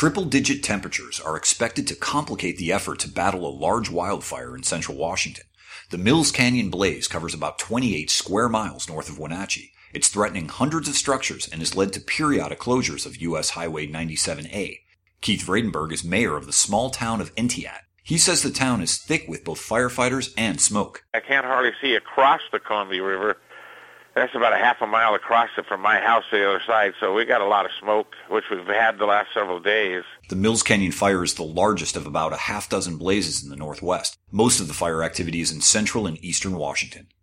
Triple-digit temperatures are expected to complicate the effort to battle a large wildfire in central Washington. The Mills Canyon blaze covers about 28 square miles north of Wenatchee. It's threatening hundreds of structures and has led to periodic closures of U.S. Highway 97A. Keith Vredenberg is mayor of the small town of Entiat. He says the town is thick with both firefighters and smoke. I can't hardly see across the Columbia River. That's about a half a mile across it from my house to the other side, so we got a lot of smoke, which we've had the last several days. The Mills Canyon fire is the largest of about a half dozen blazes in the Northwest. Most of the fire activity is in central and eastern Washington.